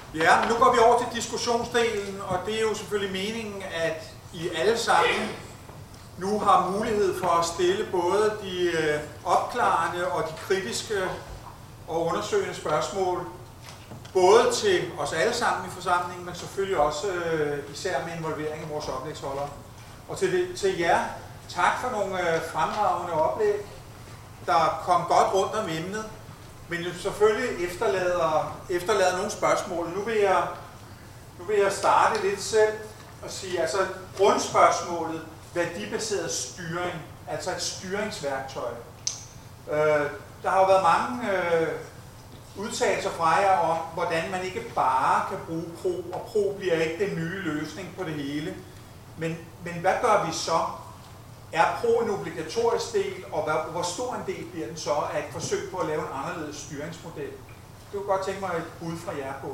Ja, men nu går vi over til diskussionsdelen, og det er jo selvfølgelig meningen, at I alle sammen nu har mulighed for at stille både de opklarende og de kritiske og undersøgende spørgsmål, både til os alle sammen i forsamlingen, men selvfølgelig også især med involvering af vores oplægsholdere. Og til jer, tak for nogle fremragende oplæg, der kom godt rundt om emnet, men selvfølgelig efterlader nogle spørgsmål. Nu vil jeg starte lidt selv og sige, altså grundspørgsmålet, værdibaseret styring, altså et styringsværktøj. Der har jo været mange udtalelser fra jer om, hvordan man ikke bare kan bruge PRO, og PRO bliver ikke den nye løsning på det hele. Men hvad gør vi så? Er PRO en obligatorisk del, og hvor stor en del bliver den så af et forsøg på at lave en anderledes styringsmodel? Det kunne godt tænke mig et bud fra jer på.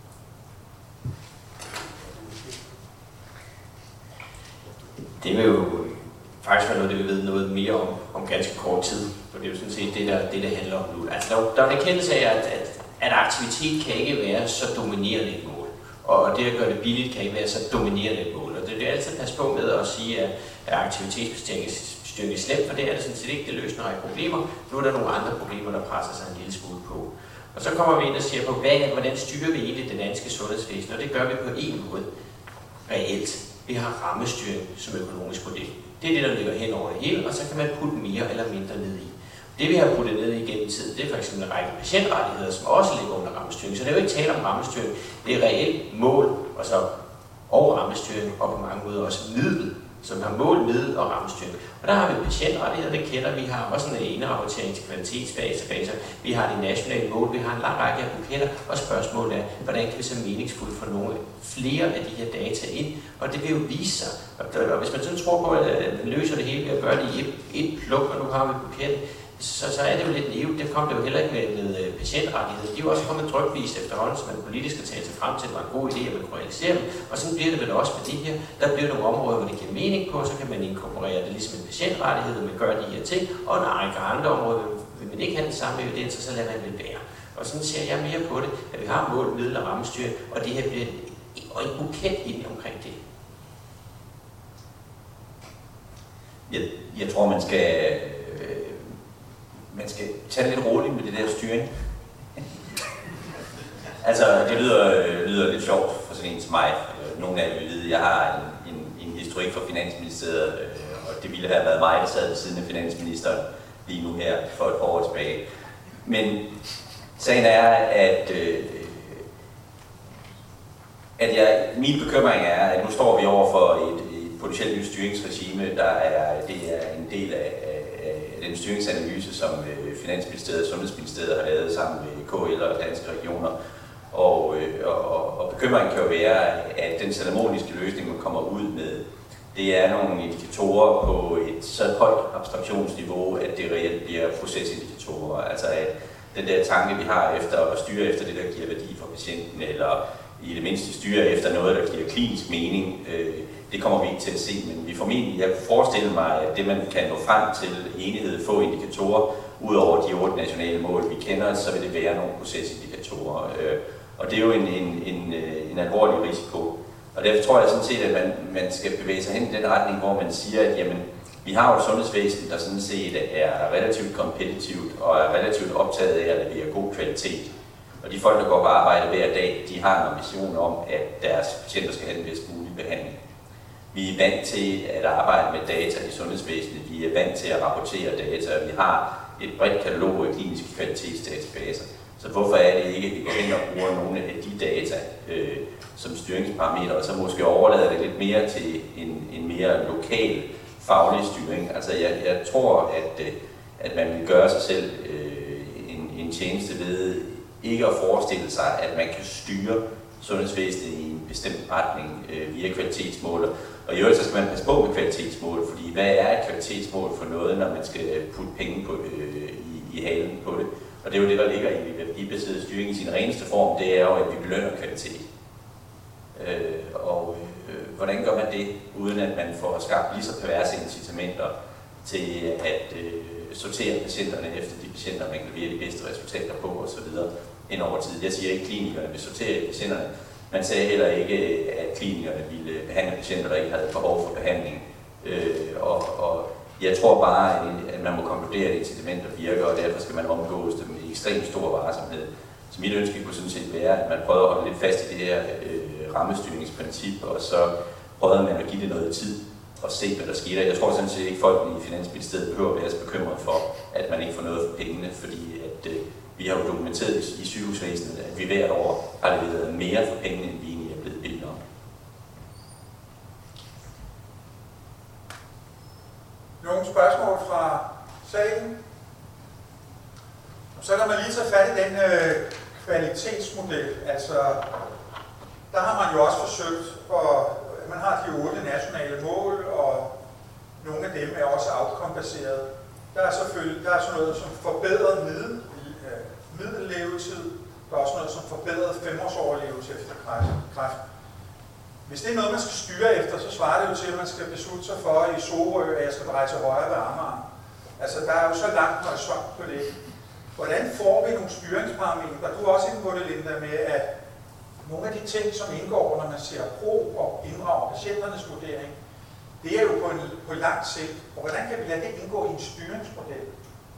Det vil jo faktisk være noget, det vi ved noget mere om ganske kort tid. For det er jo sådan set det handler om nu. Altså, der er en erkendelse af, at aktivitet kan ikke være så dominerende et mål. Og det at gøre det billigt kan ikke være så dominerende et mål. Og det er altid passe på med at sige, at aktivitetsstyring er slemt, for det er det sådan set ikke, det løser nogle problemer. Nu er der nogle andre problemer, der presser sig en lille smule på. Og så kommer vi ind og siger på, hvordan styrer vi egentlig det danske sundhedsvæsen? Og det gør vi på en måde reelt. Vi har rammestyring som økonomisk model. Det er det, der ligger hen over det hele, og så kan man putte mere eller mindre ned i. Det vi har puttet ned i gennem tid, det er f.eks. en række patientrettigheder, som også ligger under rammestyring. Så det er jo ikke tale om rammestyring, det er reelt mål og rammestyring, og på mange måder også middel, som har mål, middel og rammestyring. Og der har vi patientrettigheder, det kender vi, har også en inderapportering til kvalitetsbaser, vi har de nationale mål, vi har en lang række af buketter, og spørgsmålet er, hvordan kan vi så meningsfuldt få nogle flere af de her data ind, og det vil jo vise sig. Og hvis man sådan tror på, at man løser det hele ved at gøre det i et pluk, og nu har vi buketten, så er det jo lidt nævnt. Det kom det jo heller ikke med patientrettigheder. De er jo også kommet drypvis efterhånden, så man politisk skal tage sig frem til, at det var en god idé, at man kunne realisere dem. Og sådan bliver det vel også med det her. Der bliver nogle områder, hvor det giver mening på, så kan man inkorporere det ligesom en patientrettighed, man gør de her ting. Og en række andre områder vil man ikke have den samme evidens, og så lader man det være. Og sådan ser jeg mere på det, at vi har mål, middel og rammestyring, og det her bliver en buket ind omkring det. Jeg tror, man skal tage lidt roligt med det der styring. Altså, det lyder lidt sjovt for sådan en som mig. Nogle af jer vil vide, jeg har en historik fra Finansministeriet, og det ville have været mig, der sad ved siden af finansministeren lige nu her for et par år tilbage. Men sagen er, at min bekymring er, at nu står vi over for et potentielt nyt styringsregime, det er en del af den styringsanalyse, som Finansministeriet og Sundhedsministeriet har lavet sammen med KL og danske regioner. Og bekymringen kan jo være, at den salomoniske løsning, man kommer ud med, det er nogle indikatorer på et så højt abstraktionsniveau, at det reelt bliver procesindikatorer. Altså at den der tanke, vi har efter at styre efter det, der giver værdi for patienten, eller i det mindste styre efter noget, der giver klinisk mening, det kommer vi ikke til at se, men jeg forestiller mig, at det man kan nå frem til enighed, få indikatorer, ud over de 8 nationale mål, vi kender, så vil det være nogle procesindikatorer. Og det er jo en alvorlig risiko. Og derfor tror jeg sådan set, at man skal bevæge sig hen i den retning, hvor man siger, at jamen, vi har jo et sundhedsvæsen, der sådan set er relativt kompetitivt og er relativt optaget af at levere god kvalitet. Og de folk, der går på arbejde hver dag, de har en ambition om, at deres patienter skal have den bedst mulige behandling. Vi er vant til at arbejde med data i sundhedsvæsenet, vi er vant til at rapportere data, og vi har et bredt katalog af kliniske kvalitetsdatabaser. Så hvorfor er det ikke, at vi går hen og bruger nogle af de data som styringsparametre, og så måske overlader det lidt mere til en mere lokal faglig styring. Altså jeg tror, at man vil gøre sig selv en tjeneste ved ikke at forestille sig, at man kan styre sundhedsvæsenet i en bestemt retning via kvalitetsmål. Og i øvrigt så skal man passe på med kvalitetsmål, fordi hvad er et kvalitetsmål for noget, når man skal putte penge på, i halen på det? Og det er jo det, der ligger i værdibaseret styring i sin reneste form, det er jo, at vi belønner kvalitet. Hvordan gør man det, uden at man får skabt lige så perverse incitamenter til at sortere patienterne efter de patienter, man kan levere de bedste resultater på osv. ind over tid. Jeg siger ikke, at klinikerne vil sortere i patienterne. Man sagde heller ikke, at klinikerne ville behandle patienter, der ikke havde behov for behandling. Og jeg tror bare, at man må konkludere, at incitamenter virker, og derfor skal man omgås det med ekstremt stor varsomhed. Så mit ønske kunne sådan set være, at man prøvede at holde lidt fast i det her rammestyringsprincip, og så prøvede man at give det noget tid og se, hvad der sker. Jeg tror sådan set ikke, at folk i Finansministeriet behøver at være så bekymret for, at man ikke får noget for pengene, fordi at, vi har jo dokumenteret i sygehusvæsenet, at vi hvert år har leveret mere for pengene, end vi egentlig er blevet bedt om. Nogle spørgsmål fra salen? Så lad mig lige tage fat i den kvalitetsmodel. Altså, der har man jo også forsøgt, og man har de 8 nationale mål, og nogle af dem er også outcome-baseret. Der er selvfølgelig sådan noget som forbedret middellevetid. Der er også noget som forbedret 5-årsoverlevelse efter kræft. Hvis det er noget, man skal styre efter, så svarer det jo til, at man skal beslutte sig for i Sorø, at jeg skal dreje til højre ved Amager. Altså, der er jo så langt horisont på det. Hvordan får vi nogle styringsparametre? Du er også inde på det, Linda, med at nogle af de ting, som indgår, når man ser brug og inddrager patienternes vurdering, det er jo på lang sigt. Og hvordan kan vi lade det indgå i en styringsmodel?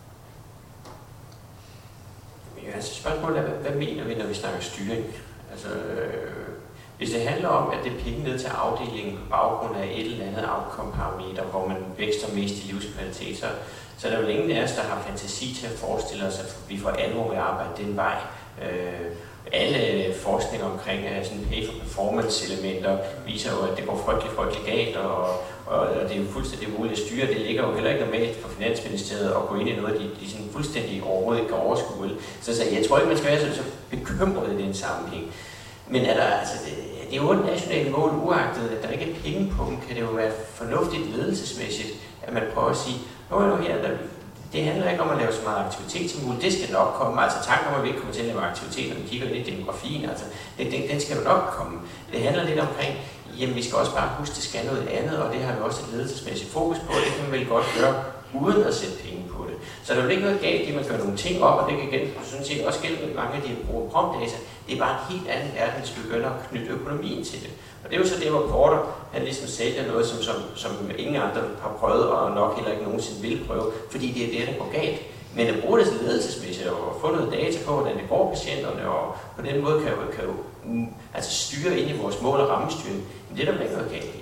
Ja, altså spørgsmålet er, hvad mener vi, når vi snakker styring? Altså, hvis det handler om, at det er penge ned til afdelingen på baggrund af et eller andet outcome-parameter, hvor man vækster mest i livskvalitet, så er der vel ingen af os, der har fantasi til at forestille os, at vi for alvor vil arbejde den vej. Alle forskning omkring sådan pay-for-performance-elementer viser jo, at det går frygtelig galt, og det er jo fuldstændig umuligt at styre. Det ligger jo heller ikke normalt for Finansministeriet at gå ind i noget, de sådan fuldstændig overhovedet ikke kan overskue. Så jeg tror ikke, man skal være så bekymret i den sammenhæng. Men er der, altså, det er jo et nationalt mål, uagtet at der ikke er penge på dem, kan det jo være fornuftigt ledelsesmæssigt, at man prøver at sige, det handler ikke om at lave så meget aktivitet som muligt, det skal nok komme. Altså tanken om, at vi ikke kommer til at lave aktivitet, når vi kigger ind i demografien, altså, den skal jo nok komme. Det handler lidt omkring, jamen vi skal også bare huske, at det skal noget andet, og det har vi også et ledelsesmæssigt fokus på, og det kan man vel godt gøre, uden at sætte penge på det. Så der er jo ikke noget galt i, at man gør nogle ting op, og det kan igen, sådan set også gælde med mange af de bruger promptdata. Det er bare en helt anden verden, hvis vi begynder at knytte økonomien til det. Og det er jo så det, hvor Porter, han ligesom sælger noget, som ingen andre har prøvet, og nok heller ikke nogensinde vil prøve, fordi det er det, der går galt. Men at bruge det til ledelsesmæssigt og få noget data på, hvordan det går patienterne, og på den måde kan jo altså styre ind i vores mål og rammestyring, men det er der ikke noget galt i.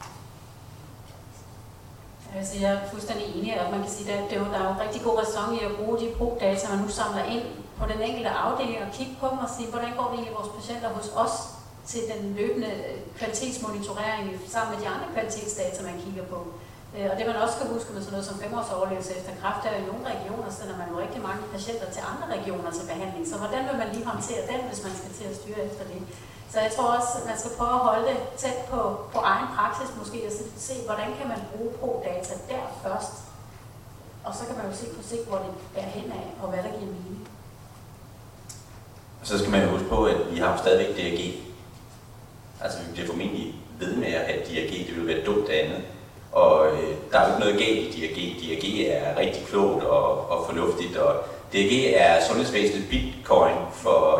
Altså, jeg er fuldstændig enig, at man kan sige, at der er jo rigtig god ræson i at bruge de brugdata, man nu samler ind på den enkelte afdeling, og kigge på dem og sige, hvordan går det egentlig vores patienter hos os til den løbende kvalitetsmonitorering sammen med de andre kvalitetsdata, man kigger på. Og det man også skal huske med sådan noget som 5-årsoverlevelse efter kræft, er i nogle regioner, sender man jo rigtig mange patienter til andre regioner til behandling. Så hvordan vil man lige håndtere den, hvis man skal til at styre efter det? Så jeg tror også, at man skal prøve at holde det tæt på egen praksis måske, og se, hvordan kan man bruge pro-data der først. Og så kan man jo se på sigt, hvor det bærer hen af, og hvad der giver mening. Og så skal man jo huske på, at vi har jo stadigvæk DRG. Altså vi bliver formentlig ved med at have DRG, det vil være dumt andet. Og der er jo ikke noget galt i DRG. DRG er rigtig klogt og fornuftigt, og DRG er sundhedsvæsenet bitcoin for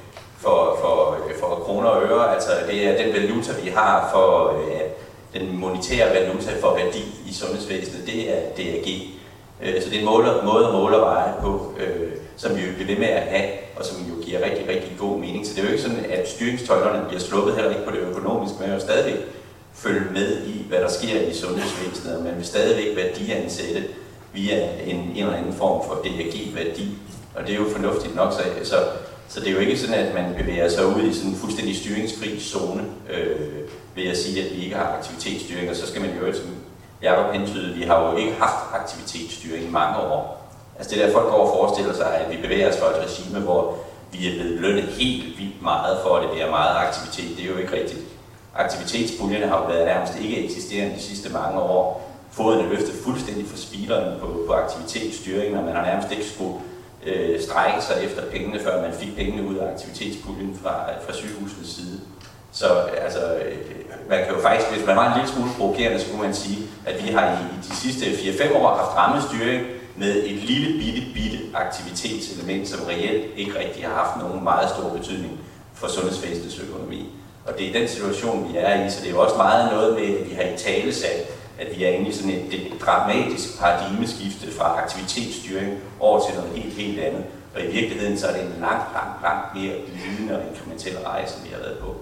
kroner og øre. Altså det er den valuta, vi har for den monetære valuta for værdi i sundhedsvæsenet, det er DRG. Så det er en måde at måle og veje på, som vi jo bliver ved med at have, og som jo giver rigtig, rigtig god mening. Så det er jo ikke sådan, at styringstøjlerne bliver sluppet heller ikke på det økonomiske, men jo stadigvæk følge med i, hvad der sker i sundhedsvæsenet, og man vil stadigvæk værdiansætte via en eller anden form for DRG-værdi. Og det er jo fornuftigt nok, så det er jo ikke sådan, at man bevæger sig ud i sådan en fuldstændig styringsfri zone, ved at sige, at vi ikke har aktivitetsstyring, og så skal man jo, som Jacob hentydede, vi har jo ikke haft aktivitetsstyring i mange år. Altså det der folk går og forestiller sig, at vi bevæger os fra et regime, hvor vi er blevet lønnet helt vildt meget for, at det er meget aktivitet, det er jo ikke rigtigt. Aktivitetspuljerne har jo været nærmest ikke eksisterende de sidste mange år. Foden er løftet fuldstændig for speederen på aktivitetsstyringen, og man har nærmest ikke skulle strække sig efter pengene, før man fik pengene ud af aktivitetspuljen fra sygehusets side. Så altså, man kan jo faktisk, hvis man var en lille smule provokerende, så kunne man sige, at vi har i de sidste 4-5 år haft rammestyring med et lille bitte aktivitetselement, som reelt ikke rigtig har haft nogen meget stor betydning for sundhedsvæsenets økonomi. Og det er den situation, vi er i, så det er jo også meget noget med, at vi har i tale sat, at vi er inde i sådan et dramatisk paradigmeskifte fra aktivitetsstyring over til noget helt andet. Og i virkeligheden så er det en langt mere glidende og inkrementel rejse, vi har været på.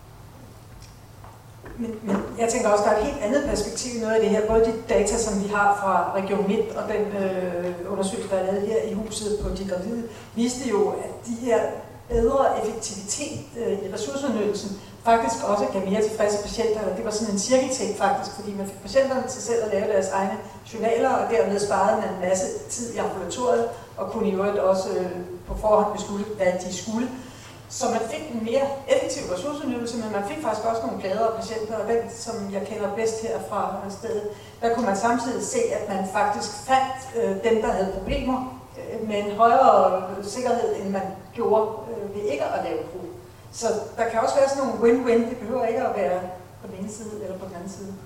Men jeg tænker også, at der er et helt andet perspektiv i noget af det her. Både de data, som vi har fra Region Midt og den undersøgelse, der er lavet her i huset på de gravide, viste jo, at de her bedre effektivitet i ressourceudnyttelsen faktisk også gav mere tilfredse patienter. Det var sådan en cirkeltægt faktisk, fordi man fik patienterne til selv at lave deres egne journaler, og dermed sparede man en masse tid i ambulatoriet, og kunne i øvrigt også på forhånd beslutte, hvad de skulle. Så man fik en mere effektiv ressourceudnyttelse, men man fik faktisk også nogle gladere patienter, og den, som jeg kender bedst her fra stedet, der kunne man samtidig se, at man faktisk fandt dem, der havde problemer, med en højere sikkerhed, end man gjorde ved ikke at lave brug. Så der kan også være sådan nogle win-win. Det behøver ikke at være på den ene side eller på den anden side.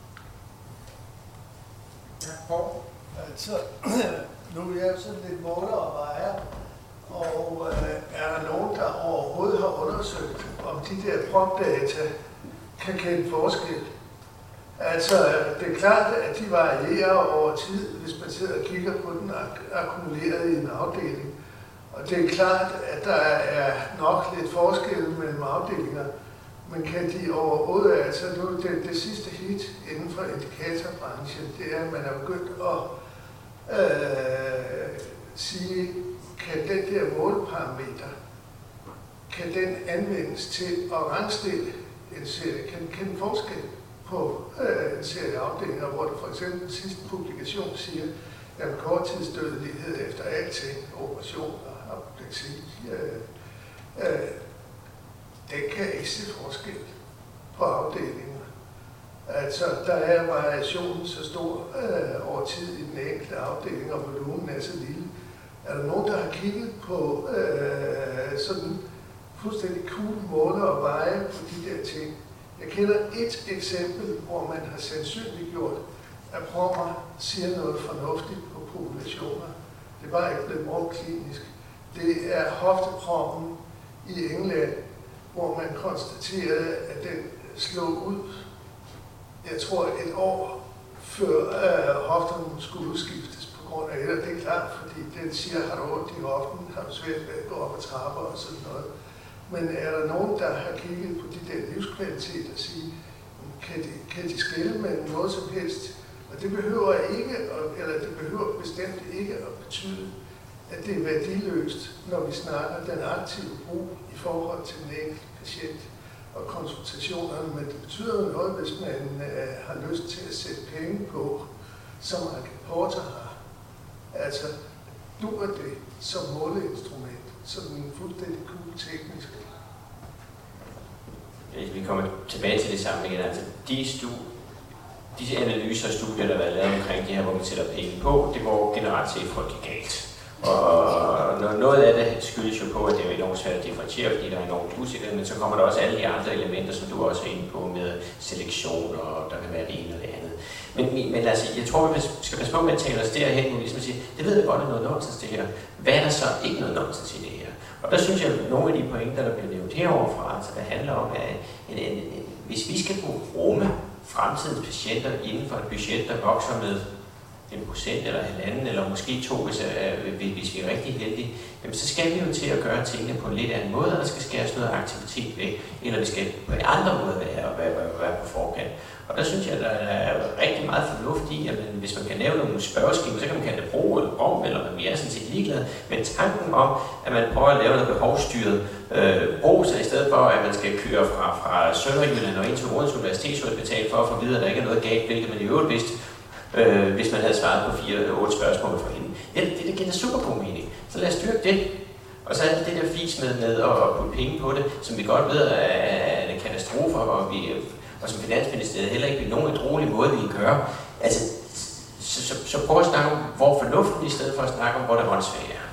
Ja, altså, nu er jeg sådan lidt måler og vejer, og er der nogen, der overhovedet har undersøgt, om de der propdata kan kende forskel? Altså, det er klart, at de varierer over tid, hvis man sidder og kigger på den akkumuleret i en afdeling. Og det er klart, at der er nok lidt forskel mellem afdelinger, men kan de overhovedet, altså nu det sidste hit inden for indikatorbranchen, det er, at man er begyndt at sige, kan den der måleparameter, kan den anvendes til at rangstille en serie, kan den forskel på en serie afdelinger, hvor det for eksempel den sidste publikation siger, at korttidsdødelighed efter alting, operationer, apopleksi, den kan ikke se forskel på afdelinger. Altså, der er variationen så stor over tid i den enkelte afdeling, og volumen er så lille. Er der nogen, der har kigget på sådan fuldstændig cool måler og veje på de der ting? Jeg kender et eksempel, hvor man har sandsynliggjort, at prommer siger noget fornuftigt på populationer. Det var ikke blevet brugt klinisk. Det er hofteprommen i England, hvor man konstaterede, at den slog ud, jeg tror et år før hofterne skulle udskiftes på grund af det. Det er klart, fordi den siger, har du ondt i hoften, har du svært ved at gå op ad trapper og sådan noget. Men er der nogen, der har kigget på de der livskvalitet og sige, kan de skille mellem noget som helst? Og det behøver ikke, eller det behøver bestemt ikke at betyde, at det er værdiløst, når vi snakker den aktive brug i forhold til den enkelte patient og konsultationerne, men det betyder jo noget, hvis man har lyst til at sætte penge på, som Porter har. Altså, duer det som måleinstrument, som en fuldstændig cool teknisk. Vi kommer tilbage til det samme igen. Altså, disse analyser og studier, der har været lavet omkring det her, hvor man sætter penge på, det går generelt set frygtelig galt. Og noget af det skyldes jo på, at det er enormt svært at differentiere, fordi der er enormt usikkerhed, men så kommer der også alle de andre elementer, som du også er inde på med selektion, og der kan være det ene og det andet. Men altså, jeg tror, vi skal passe på med at tale os derhen, hvor vi ligesom siger, det ved jeg godt, det er noget nonsens det her. Hvad er der så ikke noget nonsens i det her? Og der synes jeg, at nogle af de pointer, der bliver nævnt heroverfra, altså der handler om, at hvis vi skal kunne rumme fremtidens patienter inden for et budget, der vokser med 1% eller 1,5 eller måske 2, hvis vi er rigtig heldige, jamen, så skal vi jo til at gøre tingene på en lidt anden måde, og der skal skæres noget aktivitet væk, eller vi skal på andre måder være på forkant. Og der synes jeg, at der er rigtig meget fornuft i, at hvis man kan lave nogle spørgeskemaer, så kan man kalde det bro eller brom, eller man er sådan set ligeglad. Men tanken om, at man prøver at lave noget behovsstyret bro, så i stedet for, at man skal køre fra Sønderjylland og ind til Odense Universitetshospital for at få videre, at der ikke er noget galt, hvilket man i øvrigt vidste, hvis man havde svaret på 4-8 spørgsmål fra hende. Det giver da super god mening. Så lad os styrke det. Og så er det det der fis med at putte penge på det, som vi godt ved er en katastrofe, og som Finansministeriet heller ikke på nogen rolig måde vi kan gøre. Altså, så prøv at snakke om, hvor fornuften i stedet for at snakke om, hvor der er åndssvagt er.